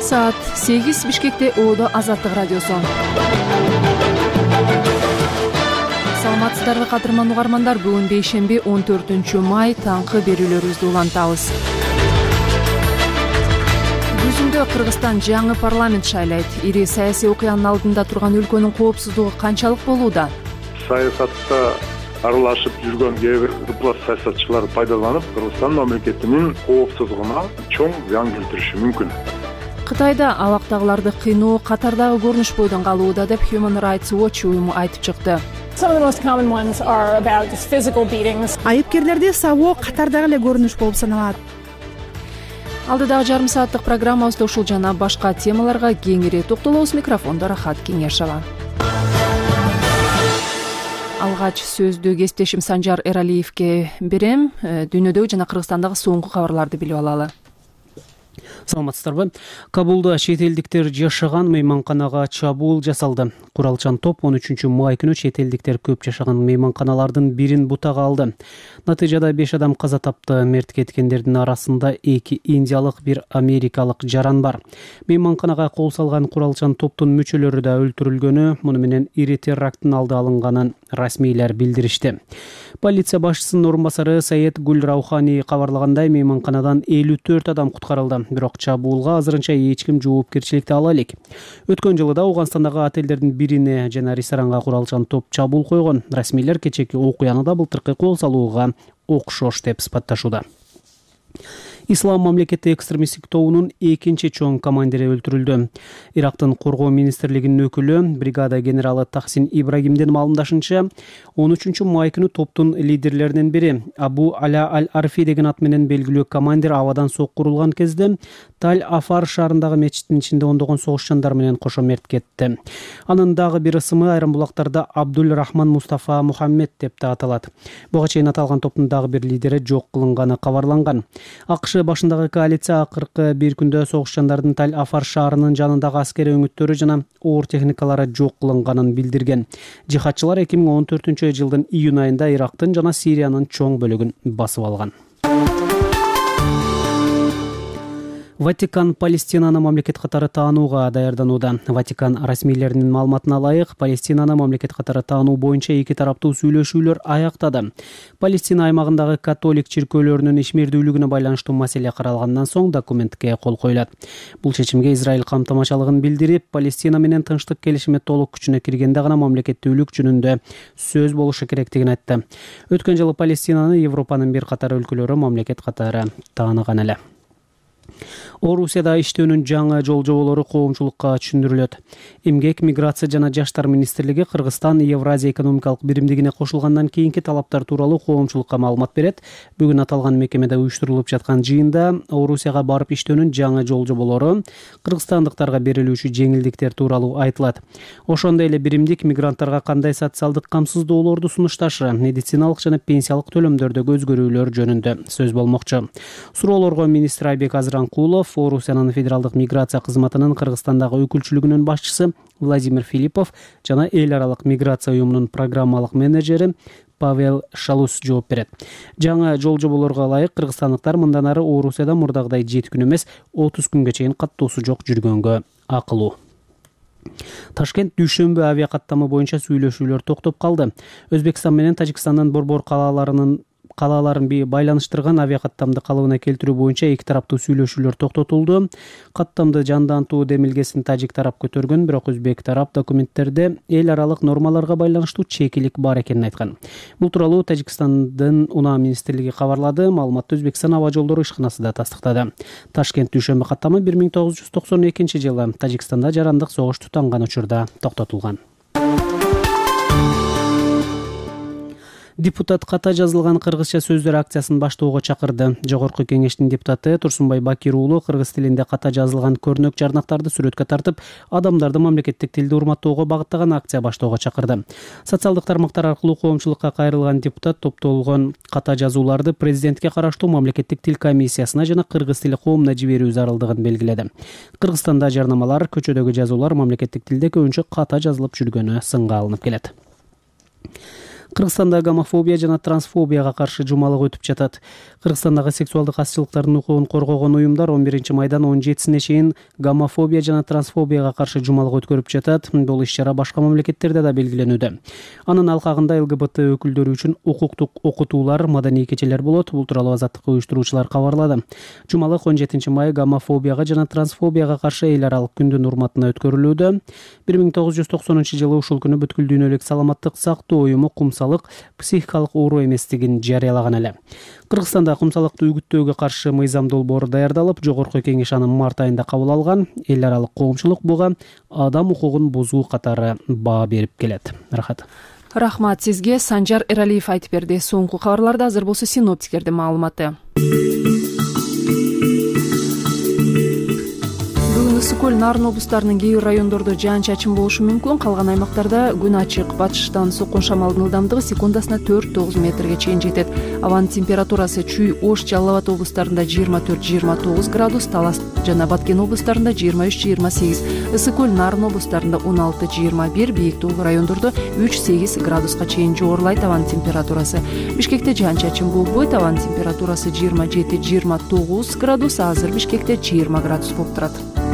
Саат 8 Бишкекте Оодо Азаттык радиосу. Саламатсыздарбы кадырман угармандар, бүгүн бейшемби 14 май таңкы берүүлөрүбүздү улантабыз. Күзүндө Кыргызстан жаңы парламент шайлайт. Ири саясий окуянын алдында турган өлкөнүн коопсуздугу канчалык болууда? Саясатта аралашып жүргөн кээ бир ыплас саясатчылар пайдаланып, Кыргызстан мамлекетинин коопсуздугуна чоң зыян келтириши мүмкүн. Кытайда абактагыларды кыйноо катардагы көрүнүш бойдон калууда деп Human Rights Watch уюму айтып чыкты. Айыпкерлерди сабоо катардагы эле көрүнүш болуп саналат. Алдыдагы жарым сааттык программабызда ушул жана башка темаларга кеңири токтолобуз. Микрофондо Рахат Кеңешова. Алгач сөздү кесиптешим Санжар Эралиевке берем. Дүйнөдөгү жана Кыргызстандагы соңку кабарларды билип алалы. Саламатсыздарбы? Кабулда чет элдиктер жашаган мейманканага чабуул жасалды. Куралчан топ 13 май күнү чет элдиктер көп жашаган мейманканалардын бирин бутага алды. Натыйжада 5 адам каза тапты. Мерт кеткендердин арасында 2 индиялык, 1 америкалык жаран бар. Мейманканага кол салган куралчан топтун мүчөлөрү да өлтүрүлгөнү, муну менен ири теракттын алды алынганын расмийлер билдиришти. Полиция башчысынын орун басары Саед Гүл Раухани кабарлагандай, мейманканадан 54 адам куткарылды. Бирок чабуулга азырынча эч ким жоопкерчиликти ала элек. Өткөн жылы да Ауганстандагы отелдердин бирине жана ресторанга куралчан топ чабуул койгон. Расмийлер кечээки окуяны да былтыркы кол салууга окшош деп сыпатташууда. Ислам мамлекети экстремисттик тобунун экинчи чоң командири өлтүрүлдү. Ирактын коргоо министрлигинин өкүлү бригада генералы Тахсин Ибрагимдин маалымдашынча, 13 май күнү топтун лидерлеринин бири Абу Аля Аль-Арфи деген ат менен белгилүү командир абадан сокку урулган кезде Таль-Афар шаарындагы мечиттин ичинде ондогон согушчандар менен кошо мерт кетти. Анын дагы бир ысымы айрым булактарда Абдул Рахман Мустафа Мухаммед деп да аталат. Буга чейин аталган топтун дагы бир лидери жок кылынганы кабарланган. АКШ башындагы коалиция акыркы бир күндө согушчандардын Таль-Афар шаарынын жанындагы аскери өңүттөрү жана оор техникалары жок кылынганын билдирген. Жихадчылар 2014 жылдын июнь айында Ирактын жана Сириянын чоң бөлүгүн басып алган. Ватикан Палестинаны мамлекет катары таанууга даярданууда. Ватикан расмийлеринин маалыматына ылайык, Палестинаны мамлекет катары таануу боюнча эки тараптуу сүйлөшүүлөр аяктады. Палестина аймагындагы католик чиркөөлөрүнүн ишмердүүлүгүнө байланыштуу маселе каралгандан соң документке кол коюлат. Бул чечимге Израиль камтамашалыгын билдирип, Палестина менен тынчтык келишими толук күчүнө киргенде гана мамлекеттүүлүк жөнүндө сөз болушу керектигин айтты. Өткөн жылы Палестинаны Европанын бир катар өлкөлөрү мамлекет катары тааныган эле. Орусияда иштөөнүн жаңы жол жоболору коомчулукка түшүндүрүлөт. Эмгек, миграция жана жаштар министрлиги Кыргызстан Евразия экономикалык биримдигине кошулгандан кийинки талаптар тууралуу коомчулукка маалымат берет. Бүгүн аталган мекемеде уюштурулуп жаткан жыйында Орусияга барып иштөөнүн жаңы жол жоболору, кыргызстандыктарга берилүүчү жеңилдиктер тууралуу айтылат. Ошондой эле биримдик мигранттарга кандай социалдык камсыздоолорду сунушташы, медициналык жана пенсиялык төлөмдөрдөгү өзгөрүүлөр жөнүндө сөз болмокчу. Суроолорго министр Айбек Азыранкулов, Орусиянын федералдык миграция кызматынын Кыргызстандагы өкүлчүлүгүнүн башчысы Владимир Филиппов жана эл аралык миграция уюмунун программалык менеджери Павел Шалус жооп берет. Жаңы жол жоболорго ылайык кыргызстандыктар мындан ары Орусияда мурдагыдай 7 күн эмес 30 күнгө чейин каттоосу жок жүргөнгө акылуу. Ташкент дүйшөмбү авиакаттамы боюнча сүйлөшүүлөр токтоп калды. Өзбекстан менен Тажикстандын борбор калаларын байланыштырган авиакаттамды калыбына келтирүү боюнча эки тараптуу сүйлөшүүлөр токтотулду. Каттамды жандантуу демилгесин тажик тарап көтөргөн, бирок өзбек тарап документтерде эл аралык нормаларга байланыштуу чекилик бар экенин айткан. Бул тууралуу Тажикстандын унаа министрлиги кабарлады. Маалыматты Өзбекстан аба жолдору ишканасы да тастыктады. Ташкент дүйшөмбү каттамы 1992 жылы Тажикстанда жарандык согуш тутанган учурда токтотулган. Депутат ката жазылган кыргызча сөздөр акциясын баштоого чакырды. Жогорку кеңештин депутаты Турсунбай Бакир уулу кыргыз тилинде ката жазылган көрнөк жарнактарды сүрөткө тартып, адамдарды мамлекеттик тилди урматтоого багыттаган акция баштоого чакырды. Социалдык тармактар аркылуу коомчулукка кайрылган депутат топтолгон ката жазууларды президентке караштуу мамлекеттик тил комиссиясына жана кыргыз тили коомуна жиберүү зарылдыгын белгиледи. Кыргызстанда жарнамалар, көчөдөгү жазуулар мамлекеттик тилде көбүнчө ката жазылып жүргөнү сынга алынып келет. Кыргызстанда гомофобия жана трансфобияга каршы жумалык өтүп жатат. Кыргызстандагы сексуалдык азчылыктардын укугун коргогон уюмдар 11 майдан 17-сине чейин гомофобия жана трансфобияга каршы жумалык өткөрүп жатат. Бул иш-чара башка мамлекеттерде да белгиленүүдө. Анын алкагында ЛГБТ өкүлдөрү үчүн укуктук окутуулар, маданий кечелер болот. Бул тууралуу азаттыкка уюштуруучулар кабарлады. Жумалык 17 май гомофобияга жана трансфобияга каршы эл аралык күндүн урматына өткөрүлүүдө. 1990-жылы ушул күнү бүткүл дүйнөлүк саламаттык сактоо уюму кумсалык психикалык оору эместигин жарыялаган эле. Кыргызстанда кумсалыкты үгүттөөгө каршы мыйзам долбоору даярдалып, жогорку кеңеш аны март айында кабыл алган. Эл аралык коомчулук буга адам укугун бузуу катары баа берип келет. Рахмат сизге. Санжар Эралиев айтып берди. Соңку кабарларда азыр болсо синоптиктердин маалыматы. Ысык-Көл, Нарын облустарынын кээ бир райондордо жаан-чачын болушу мүмкүн. Калган аймактарда күн ачык. Батыштан соккон шамалдын ылдамдыгы секундасына 4-9 метрге чейин жетет. Абанын температурасы Чүй, Ош, Жалал Абад облустарында 24-29 градус, Талас жана Баткен облустарында 23-28, Ысык-Көл, Нарын облустарында 16-21, бийик тоолуу райондордо 3-8 градуска чейин жогорулайт абанын температурасы. Бишкекте жаан-чачын болбойт. Абанын температурасы 27-29 градус, азыр Бишкекте 20 градус болуп турат.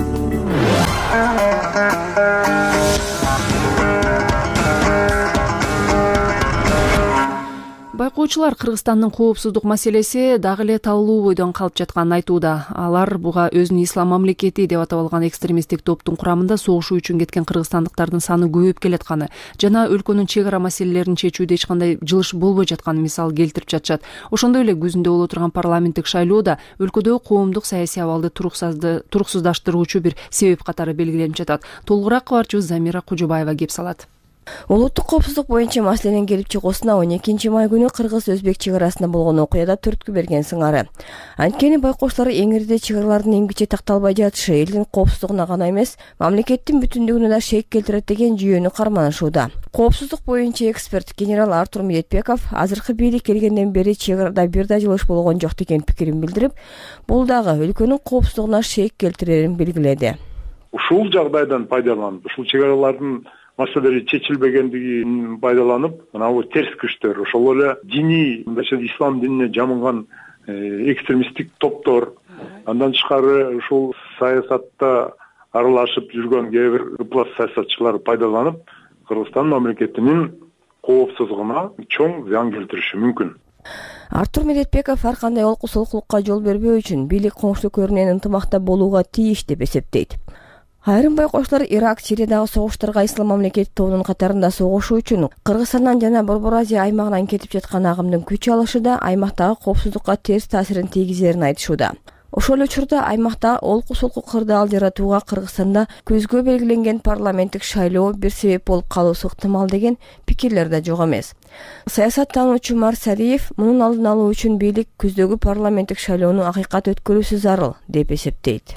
Байкоочулар Кыргызстандын коопсуздук маселеси дагы эле талуу бойдон калып жатканын айтууда. Алар буга өзүн ислам мамлекети деп атап алган экстремисттик топтун курамында согушуу үчүн кеткен кыргызстандыктардын саны көбөйүп келатканы жана өлкөнүн чек ара маселелерин чечүүдө эч кандай жылыш болбой жатканын мисал келтирип жатышат. Ошондой эле күзүндө боло турган парламенттик шайлоодо өлкөдөгү коомдук саясий абалды туруксуздаштыруучу бир себеп катары белгиленип жатат. Толугураак кабарчыбыз Замира Кужубаева кеп салат. Улуттук коопсуздук боюнча маселенин келип чыгуусуна 12 май күнү кыргыз-өзбек чек арасында болгон окуяда түрткү берген сыңары. Анткени байкоочулар эңирде чек аралардын эмгиче такталбай жатышы элдин коопсуздугуна гана эмес, мамлекеттин бүтүндүгүнө да шек келтирет деген жүйөнү карманышууда. Коопсуздук боюнча эксперт генерал Артур Медетбеков азыркы бийлик келгенден бери чек арада бир да жылыш болгон жок деген пикирин билдирип, бул дагы өлкөнүн коопсуздугуна шек келтирерин белгиледи. Ушул жагдайдан пайдаланып, ушул чек аралардын маселелери чечилбегендигин пайдаланып, мына терс күчтөр, ошол эле диний, ислам динине жамынган экстремисттик топтор, андан тышкары ушул саясатта аралашып жүргөн кээ бир ыплас саясатчылар пайдаланып, Кыргызстан мамлекетинин коопсуздугуна чоң зыян келтириши мүмкүн. Артур Медетбеков ар кандай олкусулуктукка жол бербөө үчүн бийлик коңшулук менен ынтымакта болууга тийиш деп эсептейт. Айрым байкоочулар Ирак, Сириядагы согуштарга ислам мамлекети тобунун катарында согушуу үчүн Кыргызстандан жана Борбор Азия аймагынан кетип жаткан агымдын күч алышы да аймактагы коопсуздукка терс таасирин тийгизерин айтышууда. Ошол эле учурда аймакта олкусулук кырдаал жаратууга Кыргызстанда күзгө белгиленген парламенттик шайлоо бир себеп болуп калуусу ыктымал деген пикирлер да жок эмес. Саясаттануучу Марсалиев мунун алдын алуу үчүн бийлик күздөгү парламенттик шайлоону акыйкат өткөрүүсү зарыл деп эсептейт.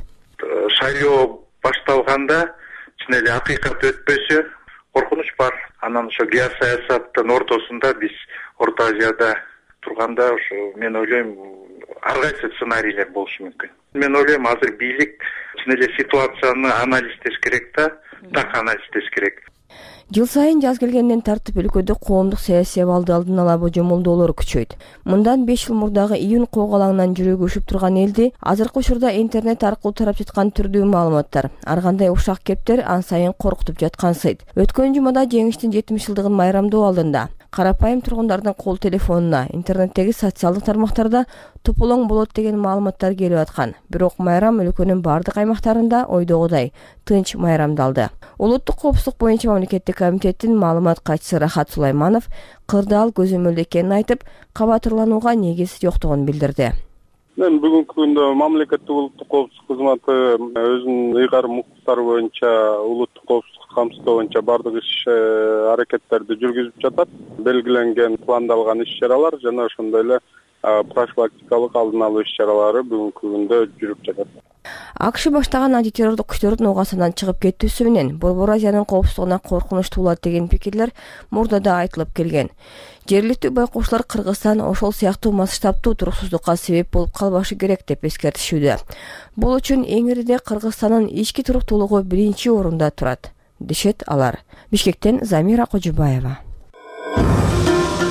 Шайлоо башталганда чын эле акыйкат өтпөсө коркунуч бар. Анан ошо геосаясаттын ортосунда биз Орто Азияда турганда ошо мен ойлойм ар кайсы сценарийлер болушу мүмкүн. Мен ойлойм азыр бийлик чын эле ситуацияны анализдеш керек да, так анализдеш керек. Жыл сайын жаз келгенден тартып өлкөдө коомдук саясий абалды алдын ала божомолдоолор күчөйт. Мындан 5 жыл мурдагы июнь коогалаңынан жүрөгү учуп турган элди азыркы учурда интернет аркылуу тарап жаткан түрдүү маалыматтар, ар кандай ушак кептер ан сайын коркутуп жаткан сыйт. Өткөн жумада жеңиштин 70 жылдыгын майрамдоо алдында карапайым тургундардын кол телефонуна, интернеттеги социалдык тармактарда тополоң болот деген маалыматтар келип аткан. Бирок майрам өлкөнүн бардык аймактарында ойдогудай тынч майрамдалды. Улуттук коопсуздук боюнча мамлекеттик комитеттин маалымат катчысы Рахат Сулайманов кырдаал көзөмөлдө экенин айтып, кабатырланууга негиз жоктугун билдирди. Мен бүгүнкү күндө мамлекеттик улуттук коопсуздук кызматы өзүнүн ыйгарым укуктары боюнча улуттук коопсуздук камсыздоо боюнча бардык иш аракеттерди жүргүзүп жатат. Белгиленген пландалган иш-чаралар жана ошондой эле профилактикалык алдын алуу иш-чаралары бүгүнкү күндө жүрүп жатат. АКШ баштаган антитеррорлук күчтөрдүн Ооганстандан чыгып кетүүсү менен Борбор Азиянын коопсуздугуна коркунуч туулат деген пикирлер мурда да айтылып келген. Жергиликтүү байкоочулар Кыргызстан ошол сыяктуу масштабтуу туруксуздукка себеп болуп калбашы керек деп эскертишүүдө. Бул үчүн эңирде Кыргызстандын ички туруктуулугу биринчи орунда турат, дешет алар. Бишкектен Замира Кожубаева.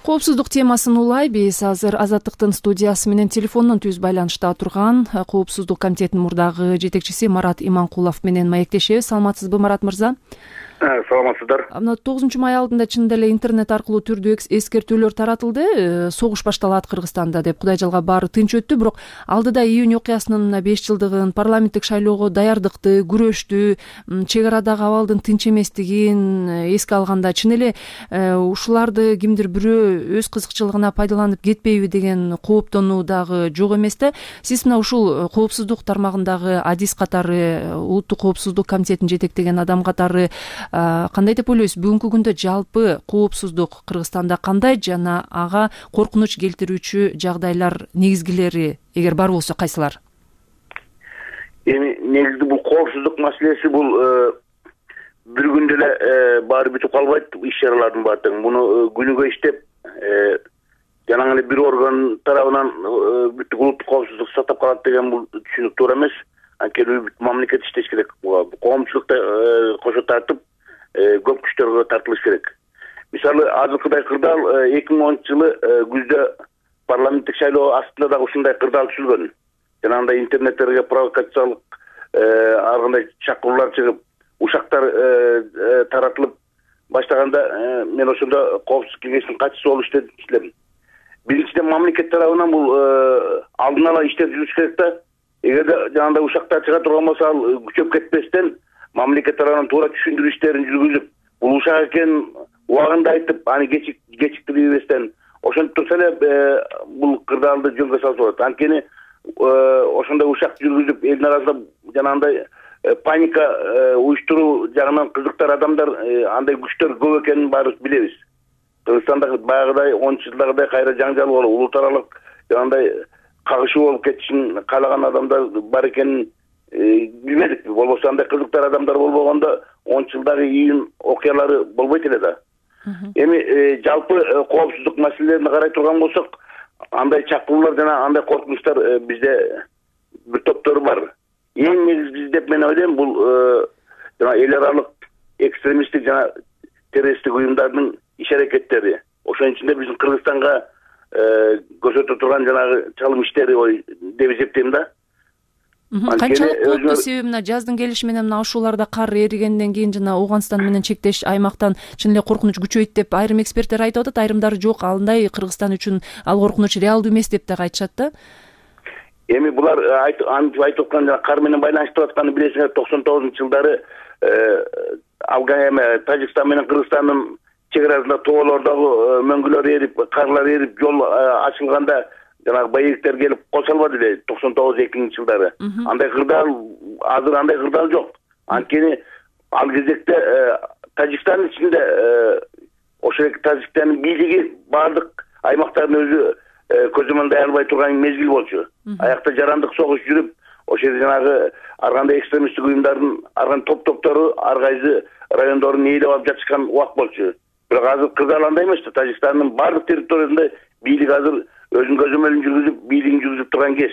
Коопсуздук темасын улай биз азыр Азаттыктын студиясы менен телефондон түз байланышта турган Коопсуздук комитетинин мурдагы жетекчиси Марат Иманкулов менен маектешебиз. Саламатсызбы, Марат мырза? Саламатсыздар. Мына 9 май алдында чындап эле интернет аркылуу түрдүү эскертүүлөр таратылды. Согуш башталат Кыргызстанда деп. Кудай жалга баары тынч өттү, бирок алдыда июнь окуясынын 5 жылдыгын, парламенттик шайлоого даярдыкты, күрөштү, чек арадагы абалдын тынч эместигин эске алганда чын эле ушуларды кимдир бирөө өз кызыкчылыгына пайдаланып кетпейби деген кооптонуу дагы жок эмес да. Сиз мына ушул коопсуздук тармагындагы адис катары, улуттук коопсуздук комитетин жетектеген адам катары кандай деп ойлойсуз? Бүгүнкү күндө жалпы коопсуздук Кыргызстанда кандай жана ага коркунуч келтирүүчү жагдайлар негизгилери эгер бар болсо кайсылар? Эми негизи бул коопсуздук маселеси бул бир күндө эле баары бүтүп калбайт, иш-чаралардын баардыгы. Муну күнүгө иштеп, жана эле бир орган тарабынан бүт улуттук коопсуздук сактап калат деген бул түшүнүк туура эмес. Анткени бүт мамлекет иштеш керек. Коомчулукта кошо тартып көп күчтөргө тартылыш керек. Мисалы, азыркыдай кырдаал 2010-жылы күздө парламенттик шайлоо астында дагы ушундай кырдаал түзүлгөн. Жанагындай интернеттерге провокациялык ар кандай чакыруулар чыгып, ушактар таратылып баштаганда мен ошондо коопсуздук кеңешинин катчысы болуп иштедим. Биринчиден мамлекет тарабынан бул алдын ала иштеп жүрүш керек да. Эгерде жанагындай ушактар чыга турган болсо, ал күчөп кетпестен мамлекет тарабынан туура түшүндүрүү иштерин жүргүзүп, бул ушак экенин убагында айтып, аны кечиктирбестен ошентип турса эле бул кырдаалды жөнгө салса болот. Анткени ошондой ушак жүргүзүп, элдин арасында жанагындай паника уюштуруу жагынан кызыктар адамдар, андай күчтөр көп экенин баарыбыз билебиз. Кыргызстанда баягыдай 10-жылдагыдай кайра жаңжал болуп, улут аралык жанагындай кагышуу болуп кетишин каалаган адамдар бар экенин билмедик. Болбосо андай кызыктар адамдар болбогондо 10-жылдагы июнь окуялары болбойт эле да. Эми жалпы коопсуздук маселелерине карай турган болсок, андай чакыруулар жана андай коркунучтар бизде бир топтор бар. Эң негизгиси деп мен ойлойм, бул жана эл аралык экстремисттик жана террористтик уюмдардын иш-аракеттери. Ошонун ичинде биздин Кыргызстанга көрсөтө турган жанагы чалым иштери деп эсептейм да. Канчалык кооптуу себеби мына жаздын келиши менен мына ушуларда кар эригенден кийин жана Ооганстан менен чектеш аймактан чын эле коркунуч күчөйт деп айрым эксперттер айтып атат, айрымдары жок, андай Кыргызстан үчүн ал коркунуч реалдуу эмес деп дагы айтышат да. Эми булар айтып аткан жана кар менен байланыштырып атканын билесиңер, 99-жылдары Тажикстан менен Кыргызстандын чек арасында тоолордогу мөңгүлөр эрип, карлар эрип, жол ачылганда жанагы боевиктер келип кол салбады эле 99-жылдары. Андай кырдаал, азыр андай кырдаал жок. Анткени ал кезекте Тажикстандын ичинде ошол Тажикстандын бийлиги бардык аймактардын өзү көзөмөлдө албай турган мезгил болчу. Аякта жарандык согуш жүрүп, ошол жанагы ар кандай экстремисттик уюмдардын ар кандай топтору ар кайсы райондорун ээлеп алып жатышкан убак болчу. Бирок азыр кырдаал андай эмес да. Тажикстандын бардык территориясында бийлик азыр өзүнүн көзөмөлүн жүргүзүп, бийлигин жүргүзүп турган кез.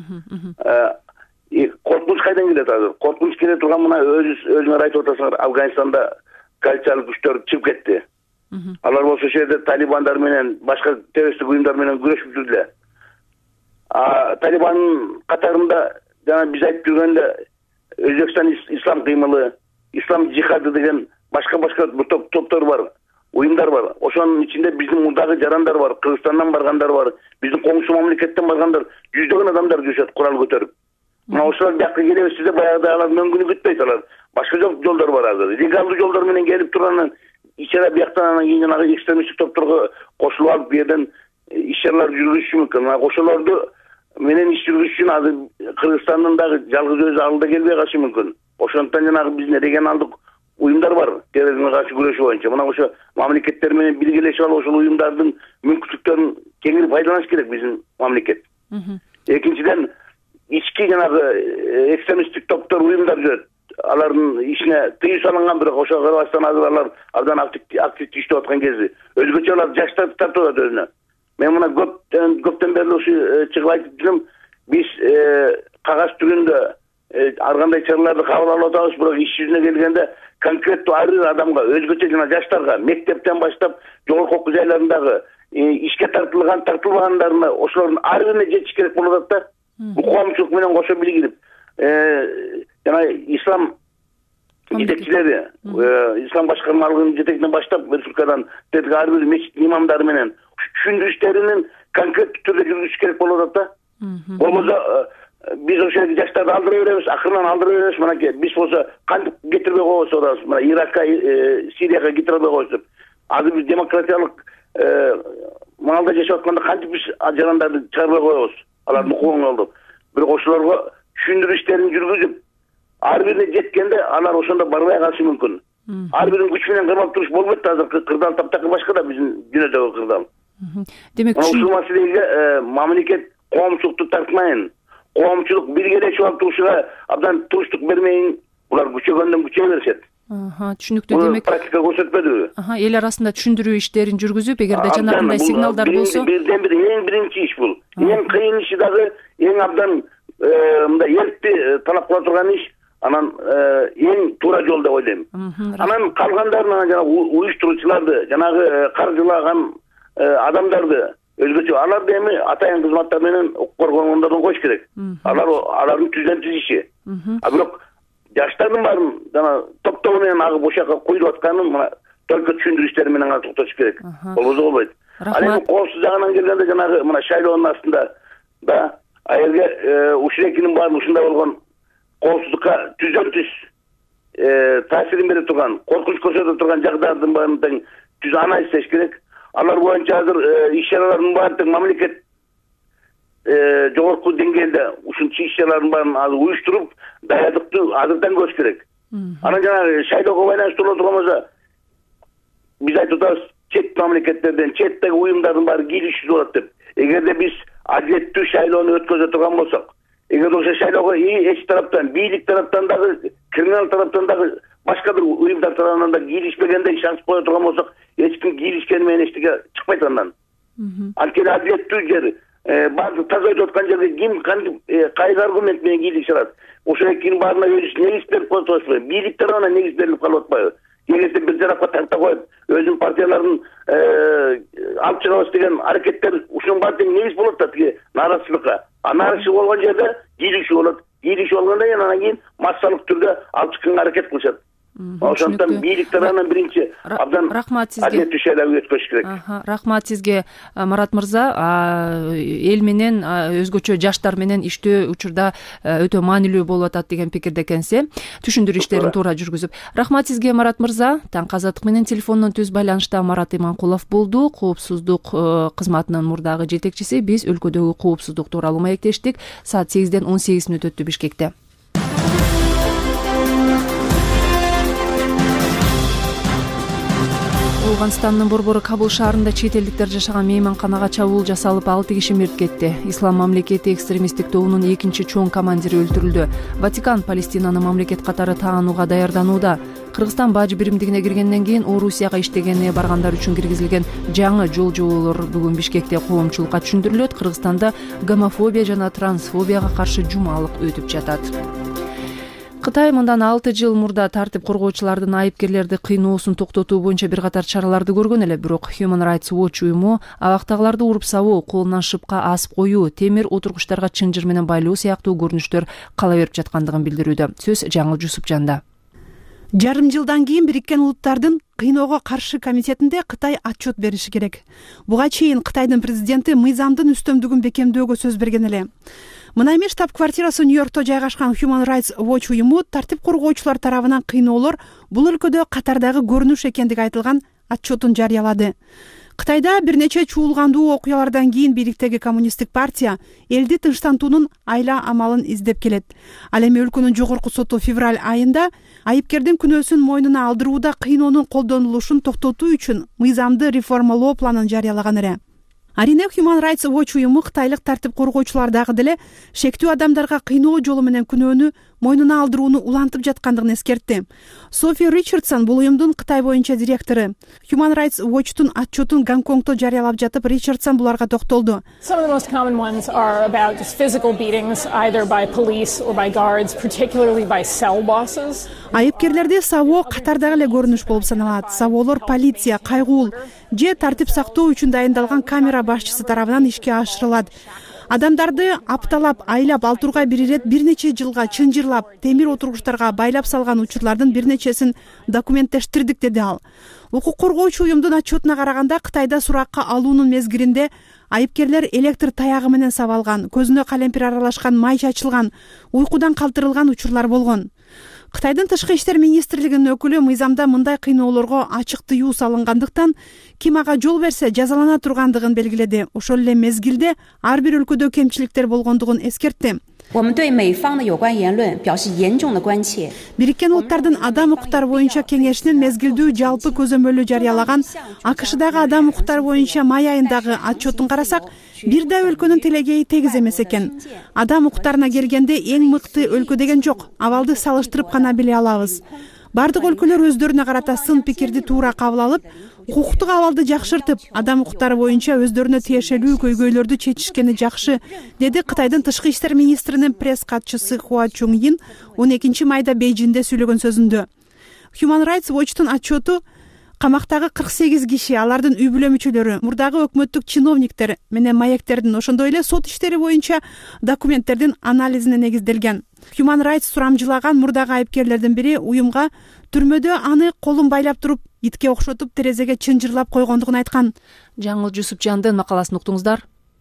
Коркунуч кайдан келет азыр? Коркунуч келе турган мына өзүңөр айтып атасыңар, Афганистанда коалициялык күчтөр чыгып кетти. Алар болсо ошол жерде талибандар менен, башка террористтик уюмдар менен күрөшүп жүрдү. Талибандын катарында жана биз айтып жүргөндө Өзбекстан ислам кыймылы, ислам жихады деген башка топтор бар, уюмдар бар. Ошонун ичинде биздин мурдагы жарандар бар, Кыргызстандан баргандар бар, биздин коңшу мамлекеттен баргандар, жүздөгөн адамдар жүрүшөт курал көтөрүп. Мына ошолар бияка келебиз десе, баягыдай алар мөңгүнү күтпөйт, алар башка жолдор бар азыр. Легалдуу жолдор менен келип тургандан ичара бияктан анан кийин жанагы экстремисттик топторго кошулуп алып, бу жерден иш-чаралар жүргүзүшү мүмкүн. Ошолорду менен иш жүргүзүш үчүн азыр Кыргызстандын дагы жалгыз өзү алда келбей калышы мүмкүн. Ошондуктан жанагы биздин регионалдык уюмдар бар, терроризмге каршы күрөшүү боюнча. Мына ошо мамлекеттер менен биргелешип алып, ошол уюмдардын мүмкүнчүлүктөрүн кеңири пайдаланыш керек биздин мамлекет. Экинчиден, ички жанагы экстремисттик топтор, уюмдар жүрөт. Алардын ишине тыюу салынган, бирок ошого карабастан азыр алар абдан активдүү иштеп аткан кези. Өзгөчө алар жаштарды тартып атат өзүнө. Мен мына көптөн бери ушу чыгып айтып жүрөм, биз кагаз түрүндө ар кандай чараларды кабыл алып атабыз, бирок иш жүзүнө келгенде конкреттүү ар бир адамга, өзгөчө жана жаштарга, мектептен баштап жогорку окуу жайларындагы ишке тартылбагандарына ошолордун ар бирине жетиш керек болуп атат да. Бул коомчулук менен кошо билгилип жана ислам жетекчилери, ислам башкармалыгынын жетегинен баштап республикадан ар бир мечит имамдары менен түшүндүрүштөрүнүн конкреттүү түрдө жүргүзүш керек болуп атат да. Болбосо биз ошол жерде жаштарды алдыра беребиз, акырынан алдыра беребиз. Мынакей биз болсо кантип кетирбей коебуз атабыз. Мына Иракка, Сирияга кетирбей коебуз. Азыр биз демократиялык маалда жашап атканда кантип биз жарандарды чыгарбай коебуз, алардын укугун алып. Бирок ошолорго түшүндүрүү иштерин жүргүзүп, ар бирине жеткенде алар ошондо барбай калышы мүмкүн. Ар бирин күч менен кырмап туруш болбойт да. Азыр кырдаал таптакыр башка да биздин дүйнөдөгү кырдаал. Демек ушул маселеге мамлекет коомчулукту тартмайын, коомчулук биргелешип алып турушуга абдан туруштук бермейин, булар күчөгөндөн күчөй беришет. Түшүнүктүү. Демек практика көрсөтпөдүбү? Эл арасында түшүндүрүү иштерин жүргүзүп, эгерде жанагындай сигналдар болсо, бирден бир эң биринчи иш бул. Эң кыйын иши дагы, эң абдан мындай эркти талап кыла турган иш, анан эң туура жол деп ойлойм. Анан калгандарын жанагы уюштуруучуларды, жанагы каржылаган адамдарды өзгөчө аларды эми атайын кызматтар менен укук коргонгондордон коюш керек. Алардын түздөн түз иши. Бирок жаштардын баарын жана топтоо менен агып ошол жака куйулуп атканын мына только түшүндүрүү иштери менен гана токтотуш керек. Болбосо болбойт. Ал эми коопсуз жагынан келгенде жанагы мына шайлоонун астында да аерге ушул экинин баарын ушундай болгон коопсуздукка түздөн түз таасирин бере турган, коркунуч көрсөтө турган жагдардын баарын тең түз анализ издеш керек. Алар боюнча азыр иш-чаралардын баарын тең мамлекет жогорку деңгээлде ушунча иш-чаралардын баарын азыр уюштуруп, даярдыктуу азырдан көрүш керек. Анан жанагы шайлоого байланыштуу боло турган болсо, биз айтып атабыз, чет мамлекеттерден, четтеги уюмдардын баары кийлигишиз болот деп. Эгерде биз адилеттүү шайлоону өткөзө турган болсок, эгерде ошол шайлоого эч тараптан, бийлик тараптан дагы, криминал тараптан дагы, башка бир уюмдар тарабынан да кийлишпегендей шанс кое турган болсок, эч ким кийлишкени менен эчтеке чыкпайт андан. Анткени адилеттүү жер, баардык таза өтүп аткан жерде ким кантип кайсы аргумент менен кийлигише алат? Ошол экинин баарына негиз берип коюп атпайбы? Бийлик тарабынан негиз берилип калып атпайбы? Келгенде бир тарапка тарта коюп, өзүнүн партияларын алып чыгабыз деген аракеттер ушунун баары тең негиз болот да тиги нааразычылыкка. Нааразычылык болгон жерде кийлигишүү болот. Кийлигишүү болгондон кийин анан кийин массалык түрдө алып чыкканга аракет кылышат. Ошондон бийлик тарабынан биринчи абдан адилеттүү шайлоо өткөзүш керек. Рахмат сизге, Марат мырза. Эл менен, өзгөчө жаштар менен иштөө учурда өтө маанилүү болуп атат деген пикирде экенсиз. Түшүндүрүү иштерин туура жүргүзүп. Рахмат сизге, Марат мырза. Таң Азаттык менен телефондон түз байланышта Марат Иманкулов болду, коопсуздук кызматынын мурдагы жетекчиси. Биз өлкөдөгү коопсуздук тууралуу маектештик. Саат 8ден 18 мүнөт өттү Бишкекте. Афганстандын борбору Кабул шаарында чет элдиктер жашаган мейманканага чабуул жасалып, 6 киши мерт кетти. Ислам мамлекети экстремисттик тобунун экинчи чоң командири өлтүрүлдү. Ватикан Палестинаны мамлекет катары таанууга даярданууда. Кыргызстан бажы биримдигине киргенден кийин Орусияга иштегенине баргандар үчүн киргизилген жаңы жол жоболор бүгүн Бишкекте коомчулукка түшүндүрүлөт. Кыргызстанда гомофобия жана трансфобияга каршы жумалык өтүп жатат. Кытай мындан 6 жыл мурда тартип коргоочулардын айыпкерлерди кыйноосун токтотуу боюнча бир катар чараларды көргөн эле, бирок Human Rights Watch уюму абактагыларды уруп сабоо, колунан шыпка асып коюу, темир отургучтарга чынжыр менен байлоо сыяктуу көрүнүштөр кала берип жаткандыгын билдирүүдө. Сөз Жаңыл Жусупжанда. Жарым жылдан кийин Бириккен Улуттардын кыйноого каршы комитетинде Кытай отчет бериши керек. Буга чейин Кытайдын президенти мыйзамдын үстөмдүгүн бекемдөөгө сөз берген эле. Мына эми штаб-квартирасы Нью-Йоркто жайгашкан Human Rights Watch уюму тартип коргоочулар тарабынан кыйноолор бул өлкөдө катардагы көрүнүш экендиги айтылган отчетун жарыялады. Кытайда бир нече чуулгандуу окуялардан кийин бийликтеги коммунисттик партия элди тынчтантуунун айла амалын издеп келет. Ал эми өлкөнүн жогорку соту февраль айында айыпкердин күнөөсүн мойнуна алдырууда кыйноонун колдонулушун токтотуу үчүн мыйзамды реформалоо планын жарыялаган эле. Арине Human Rights Watch уюму кытайлык тартип коргоочулар дагы деле шектүү адамдарга кыйноо жолу менен күнөөнү мойнуна алдырууну улантып жаткандыгын эскертти. Софи Ричардсон бул уюмдун Кытай боюнча директору. Human Rights Watch'тун отчетун Гонконгдо жарыялап жатып, Ричардсон буларга токтолду. Some of the most common ones are about just physical beatings, either by police or by guards, particularly by cell bosses. Айыпкерлерди сабоо катардагы эле көрүнүш болуп саналат. Сабоолор полиция, кайгуул же тартип сактоо үчүн дайындалган камера башчысы тарабынан ишке ашырылат. Адамдарды апталап, айлап, алтурга бир ирет бир нече жылга чынжырлап, темир отургучтарга байлап салган учурлардын бир нечесин документтештирдик, деди ал. Укук коргоочу уюмдун отчетуна караганда, Кытайда суракка алуунун мезгилинде айыпкерлер электр таягы менен сабалган, көзүнө калемпир аралашкан, май чачылган, уйкудан калтырылган учурлар болгон. Кытайдын тышкы иштер министрлигинин өкүлү мыйзамда мындай кыйноолорго ачык тыюу салынгандыктан, ким ага жол берсе жазалана тургандыгын белгиледи. Ошол эле мезгилде ар бир өлкөдө кемчиликтер болгондугун эскертти. Бириккен Улуттардын адам укуктары боюнча кеңешинин мезгилдүү жалпы көзөмөлү жарыялаган АКШдагы адам укуктары боюнча май айындагы отчетун карасак, бир да өлкөнүн тилегеи тегиз эмес экен. Адам укуктарына келгенде эң мыкты өлкө деген жок. Абалды салыштырып гана биле алабыз. Бардык өлкөлөр өздөрүнө карата сын пикирди туура кабыл алып, укуктук абалды жакшыртып, адам укуктары боюнча өздөрүнө тиешелүү көйгөйлөрдү чечишкени жакшы, деди Кытайдын тышкы иштер министринин пресс катчысы Хуа Чунйин 12 майда Бейжиңде сүйлөгөн сөзүндө. Human Rights Watch'тун отчету камактагы 48 киши, алардын үй бүлө мүчөлөрү, мурдагы өкмөттүк чиновниктер менен маектердин, ошондой эле сот иштери боюнча документтердин анализине негизделген. Human Rights сурамжылаган мурдагы айыпкерлердин бири уюмга түрмөдө аны колун байлап туруп, итке окшотуп терезеге чынжырлап койгондугун айткан. Жаңыл Жусупжандын макаласын уктуңуздар.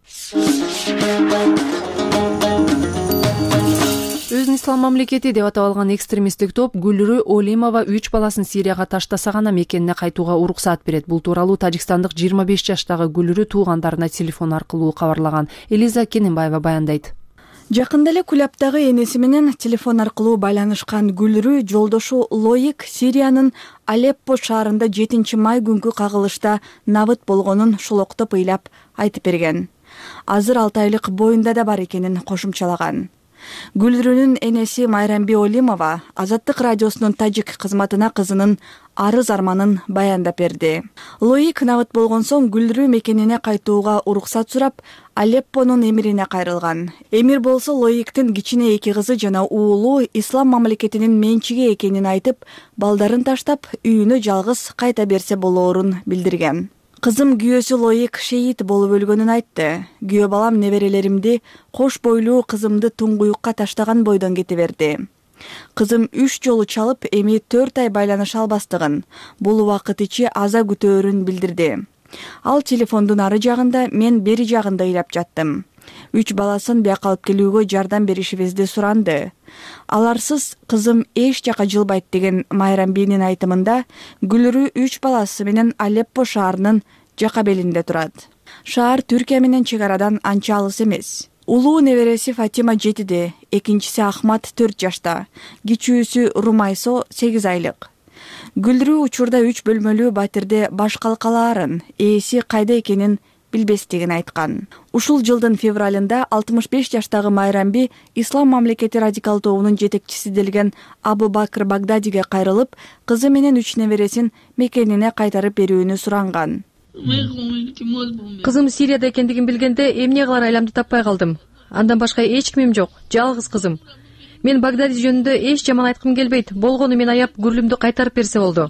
Өзүн ислам мамлекети деп атап алган экстремисттик топ Гүлрү Олимова 3 баласын Сирияга таштаса гана мекенине кайтууга уруксаат берет. Бул тууралуу тажикстандык 25 жаштагы Гүлрү туугандарына телефон аркылуу кабарлаган. Элиза Кененбаева баяндайт. Жакында эле Кулаптагы энеси менен телефон аркылуу байланышкан Гүлрү жолдошу Лоик Сириянын Алеппо шаарында 7 май күнкү кагылышта набыт болгонун шулоктоп ыйлап айтып берген. Азыр 6 айлык боюнда да бар экенин кошумчалаган. Гүлрүнүн энеси Майрамби Олимова Азаттык радиосунун тажик кызматына кызынын арыз арманын баяндап берди. Лоик набыт болгон соң Гүлрү мекенине кайтууга уруксат сурап, Алеппонун эмирине кайрылган. Эмир болсо Лоиктин кичине 2 кызы жана уулу ислам мамлекетинин менчиги экенин айтып, балдарын таштап, үйүнө жалгыз кайта берсе болоорун билдирген. Кызым күйөөсү Лоик шейит болуп өлгөнүн айтты. Күйөө балам неберелеримди, кош бойлуу кызымды туңгуюкка таштаган бойдон кете берди. Кызым 3 жолу чалып, эми 4 ай байланыша албастыгын, бул убакыт ичи аза күтөөрүн билдирди. Ал телефондун ары жагында, мен бери жагында ыйлап жаттым. 3 баласын бияка алып келүүгө жардам беришибизди суранды. Аларсыз кызым эч жака жылбайт деген Майрамбинин айтымында, Гүлрү 3 баласы менен Алеппо шаарынын жака белинде турат. Шаар Түркия менен чегарадан анча алыс эмес. Улуу небереси Фатима 7-де, экинчиси Ахмат 4 жашта, кичүүсү Румайсо 8 айлык. Гүлрү учурда 3 бөлмөлүү батирде баш калкалаарын, ээси кайда экенин билбестигин айткан. Ушул жылдын февралында 65 жаштагы Майрамби ислам мамлекети радикал тобунун жетекчиси делген Абу Бакр Багдадиге кайрылып, кызы менен 3 небересин мекенине кайтарып берүүнү суранган. Кызым Сирияда экендигин билгенде эмне кылар айламды таппай калдым. Андан башка эч кимим жок, жалгыз кызым. Мен Багдади жөнүндө эч жаман айткым келбейт. Болгону мен аяп Гүрлүмдү кайтарып берсе болду.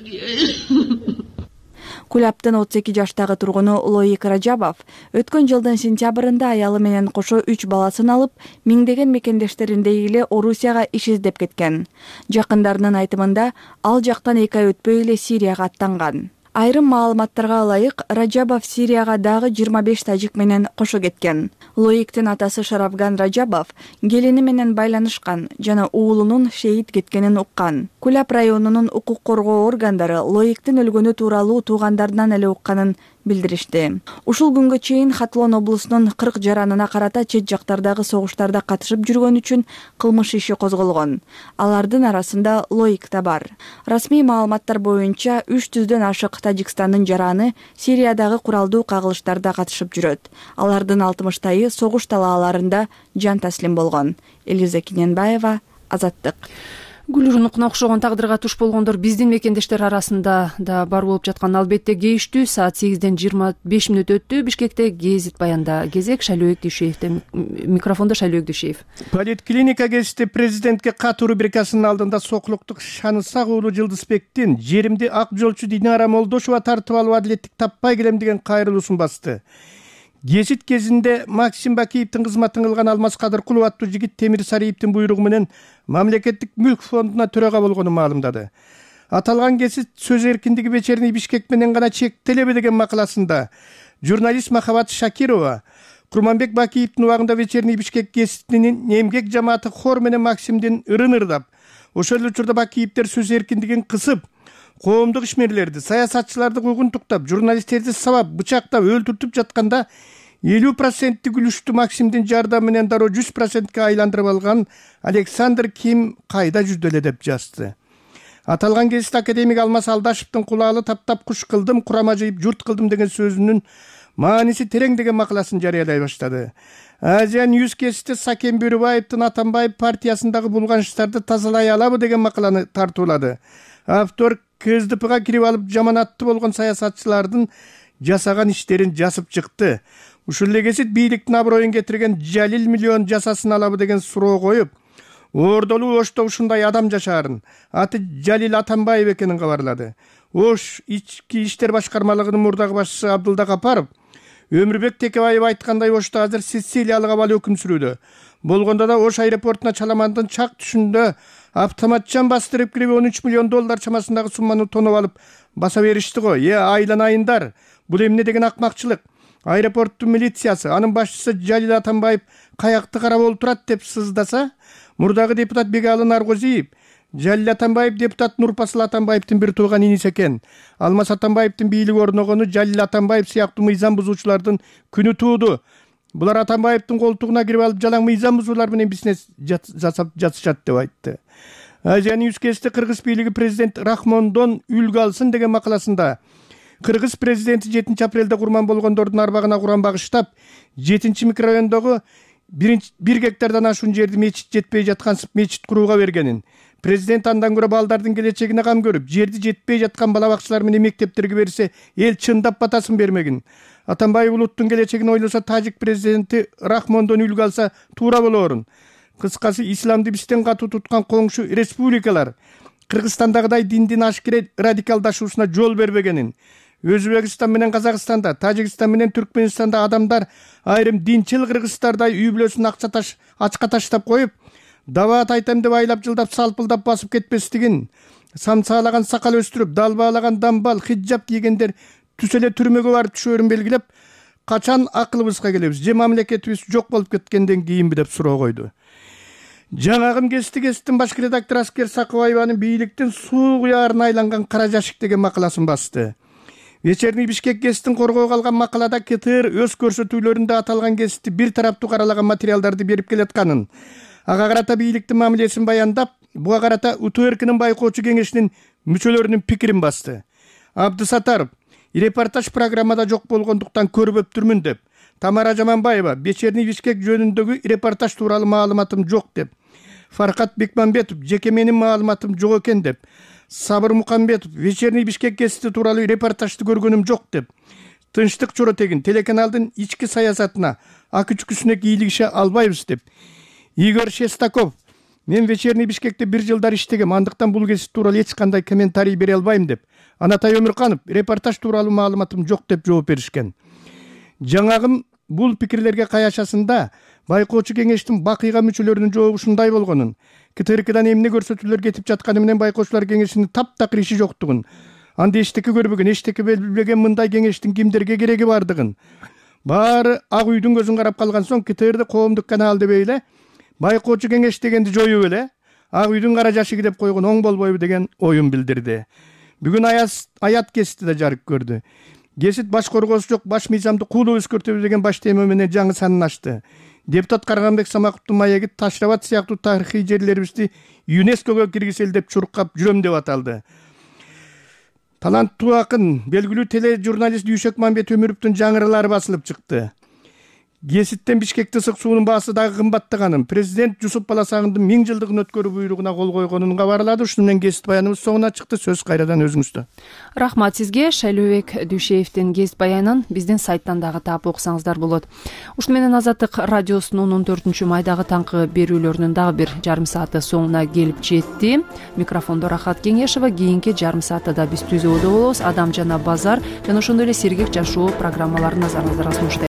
Кулаптын 32 жаштагы тургуну Лоик Раджабов өткөн жылдын сентябрында аялы менен кошо 3 баласын алып, миңдеген мекендештериндей эле Орусияга иш издеп кеткен. Жакындарынын айтымында, ал жактан 2 ай өтпөй эле Сирияга аттанган. Айрым маалыматтарга ылайык, Раджабов Сирияга дагы 25 тажик менен кошо кеткен. Лоиктин атасы Шарафган Раджабов келини менен байланышкан жана уулунун шейит кеткенин уккан. Кулап районунун укук коргоо органдары Лоиктин өлгөнү тууралуу туугандарынан эле укканын билдиришти. Ушул күнгө чейин Хатлон облусунун 40 жаранына карата чет жактардагы согуштарда катышып жүргөн үчүн кылмыш иши козголгон. Алардын арасында Лоик да бар. Расмий маалыматтар боюнча 300дөн ашык Тажикстандын жараны Сириядагы куралдуу кагылыштарда катышып жүрөт. Алардын 60тайы согуш талааларында жан таслим болгон. Элиза Кененбаева, Азаттык. Гүлнур Нукуна окшогон тагдырга туш болгондор биздин мекендештер арасында да бар болуп жаткан. Албетте кейиштүү саат 8-ден 25 мүнөт өттү. Бишкекте гезит баянда кезек Шайлообек Дүйшеевде. Микрофондо Шайлообек Дүйшеев. Политклиника кезиште президентке катуу рубрикасынын алдында Сокулуктук Шанысак уулу Жылдызбектин жеримди ак жолчу Динара Молдошова тартып алып адилеттик таппай келем деген кайрылуусун басты. Гезит кезинде Максим Бакиевдин кызматын кылган Алмаз Кадыркулов аттуу жигит Темир Сариевдин буйругу менен мамлекеттик мүлк фондуна төрага болгонун маалымдады. Аталган гезит сөз эркиндиги вечерний Бишкек менен гана чектелеби деген макаласында журналист Махабат Шакирова Курманбек Бакиевдин убагында вечерний Бишкек гезитинин эмгек жамааты хор менен Максимдин ырын ырдап, ошол учурда Бакиевдер сөз эркиндигин кысып, коомдук ишмерлерди, саясатчыларды куйгунтуктап, журналисттерди сабап, бычактап, өлтүртүп жатканда 50% үлүштү Максимдин жардамы менен дароо 100%ке айландырып алган Александр Ким кайда жүрдү эле деп жазды. Аталган гезит академик Алмаз Алдашевдин кулаалы таптап куш кылдым, курама жыйып журт кылдым деген сөзүнүн мааниси терең деген макаласын жарыялай баштады. Азия Ньюс гезити Сакен Бөрүбаевдин Атамбаев партиясындагы булганыштарды тазалай алабы деген макаланы тартуулады. Автор КСДПга кирип алып жаманатты болгон саясатчылардын жасаган иштерин жазып чыкты. Ушул эле гезит бийликтин аброюн кетирген Жалил миллион жасасын алабы деген суроо коюп, Ордолуу Ошто ушундай адам жашаарын, аты Жалил Атамбаев экенин кабарлады. Ош ички иштер башкармалыгынын мурдагы башчысы Абдылда Капаров Өмүрбек Текебаев айткандай Ошто азыр Сицилиялык абал өкүм сүрүүдө. Болгондо да Ош аэропортуна Чаламандын чак түшүндө автоматчан бастырып кирип $13 миллион чамасындагы сумманы тоноп алып баса беришти го. Айланайындар, бул эмне деген акмакчылык? Аэропорттун милициясы, анын башчысы Жалил Атамбаев каякты карап олтурат деп сыздаса, мурдагы депутат Бегалы Наргозиев, Жалил Атамбаев депутат Нурпасыл Атамбаевдин бир тууган иниси экен. Алмаз Атамбаевдин бийлиги орногону Жалил Атамбаев сыяктуу мыйзам бузуучулардын күнү тууду. Булар Атамбаевдин колтугуна кирип алып жалаң мыйзам бузуулар менен бизнес жасап жатышат деп айтты. Азия Ньюс гезити Кыргыз бийлиги президент Рахмондон үлгү алсын деген макаласында Кыргыз президенти 7 апрелде курман болгондордун арбагына Куран багыштап, 7 микрорайондогу 1 гектардан ашуун жерди мечит жетпей жаткан мечит курууга бергенин, президент андан көрө балдардын келечегине кам көрүп, жерди жетпей жаткан бала бакчалар менен мектептерге берсе, эл чындап батасын бермегин. Атамбаев улуттун келечегин ойлосо, тажик президенти Рахмондон үлгү алса туура болоорун. Кыскасы, исламды бизден катуу туткан коңшу республикалар Кыргызстандагыдай диндин ашкере радикалдашуусуна жол бербегенин, Өзбекстан менен Казакстанда, Тажикстан менен Түркменстанда адамдар айрым динчил кыргыздардай үй бүлөсүн ачка таштап коюп, даваат айтам деп айлап жылдап салпылдап басып кетпестигин, самсаалаган сакал өстүрүп, далбаалаган дамбал, хиджаб кийгендер түз эле түрмөгө барып түшөрүн белгилеп, качан акылыбызга келебиз, же мамлекетибиз жок болуп кеткенден кийинби деп суроо койду. Жаңагым гезиттин башкы редактору Аскер Сакыбаеванын бийликтин суу куярына айланган кара жашык деген макаласын басты. Вечерний Бишкек гезитин коргоого алган макалада КТР өз көрсөтүүлөрүндө аталган гезитти бир тараптуу каралаган материалдарды берип келатканын, ага карата бийликтин мамилесин баяндап, буга карата УТРКнын байкоочу кеңешинин мүчөлөрүнүн пикирин басты. Абдысатаров репортаж программада жок болгондуктан көрбөптүрмүн деп, Тамара Жаманбаева вечерний Бишкек жөнүндөгү репортаж тууралуу маалыматым жок деп, Фаркат Бекмамбетов жеке менин маалыматым жок экен деп, Сабыр Мукамбетов вечерний Бишкек гезити тууралуу репортажды көргөнүм жок деп, Тынчтык Чоротегин телеканалдын ички саясатына, ак-үчкүсүнө кийлигише албайбыз деп, Игорь Шестаков мен вечерний Бишкекте 1 жылдар иштегем, андыктан бул гезит тууралуу эч кандай комментарий бере албайм деп, Анатай Өмүрканов репортаж тууралуу маалыматым жок деп жооп беришкен. Жаңагым бул пикирлерге каяшасында байкоочу кеңештин бакыйга мүчөлөрүнүн жообу ушундай болгонун, КТРКдан эмне көрсөтүүлөр кетип жатканы менен байкоочулар кеңешинин таптакыр иши жоктугун, анда эчтеке көрбөгөн, эчтеке билбеген мындай кеңештин кимдерге кереги бардыгын, баары ак үйдүн көзүн карап калган соң КТРды коомдук канал дебей эле байкоочу кеңеш дегенди жоюп эле ак үйдүн кара жашыгы деп койгон оң болбойбу деген оюн билдирди. Бүгүн аят гезити да жарык көрдү. Гезит баш коргоосу жок баш мыйзамды куулуу өзгөртөбүз деген баш тема менен жаңы санын ачты. Депутат Карганбек Самаковдун маеги Ташрабат сыяктуу тарыхый жерлерибизди ЮНЕСКОго киргизели деп чуркап жүрөм деп аталды. Таланттуу акын, белгилүү тележурналист Дүйшөк Мамбет Өмүрөвдүн жаңырылары басылып чыкты. кеситтен Бишкекте ысык суунун баасы дагы кымбаттаганын, президент Жусуп Баласагындын 1000 жылдыгын өткөрүү буйругуна кол койгонун кабарлады. Ушуну менен кесип баяныбыз соңуна чыкты. Сөз кайрадан өзүңүздө. Рахмат сизге. Шайлообек Дүйшеевдин кесип баянын биздин сайттан дагы таап окусаңыздар болот. Ушуну менен Азаттык радиосунун 14 майдагы таңкы берүүлөрүнүн дагы бир жарым сааты соңуна келип жетти. Микрофондо Рахат Кеңешова. Кийинки жарым саатта биз түзүүдө болобуз. Адам жана базар жана ошондой эле сергек жашоо программаларын назарыңыздарга сунуштайбыз.